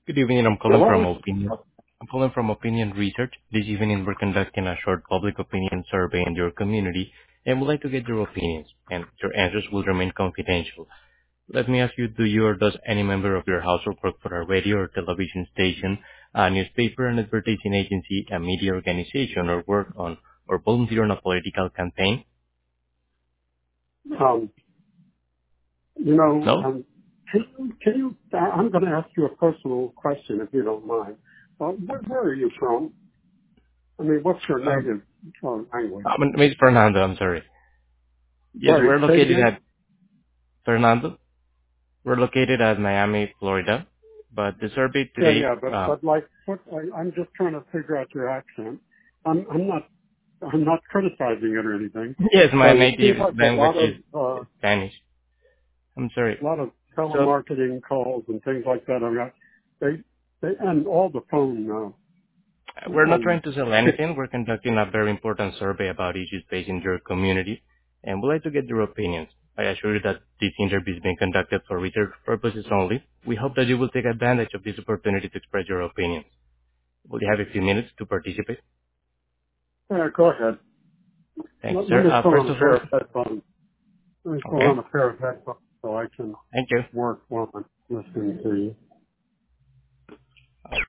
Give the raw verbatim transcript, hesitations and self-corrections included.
Good evening. I'm calling from Hello? Opinion. I'm calling from Opinion Research. This evening, we're conducting a short public opinion survey in your community, and would like to get your opinions, and your answers will remain confidential. Let me ask you, do you or does any member of your household work for a radio or television station, a newspaper, an advertising agency, a media organization, or work on or volunteer on a political campaign? Um, you know, No? um, can you, can you, I- I'm going to ask you a personal question if you don't mind. Uh, where, where are you from? I mean, what's your Um, native uh, language? I'm Miss Fernando, I'm sorry. Yes, Sorry, we're say it located again? at Fernando. We're located at Miami, Florida, but the survey Yeah, today, yeah, but, uh, but like, what, I, I'm just trying to figure out your accent. I'm, I'm not, I'm not criticizing it or anything, yes, my but it seems native like a language lot of, is uh, Spanish. I'm sorry. a lot of So telemarketing calls and things like that. I mean, they, they, and all the phone, uh, we're uh, not um, trying to sell anything. We're conducting a very important survey about issues facing your community, and we'd like to get your opinions. I assure you that this interview is being conducted for research purposes only. We hope that you will take advantage of this opportunity to express your opinions. Will you have a few minutes to participate? yeah, go ahead. Thank you, Let, let sir. me Uh, put first on a of all, pair of headphones. Let me put okay. on a pair of headphones so I can Thank you. work while I'm listening to you.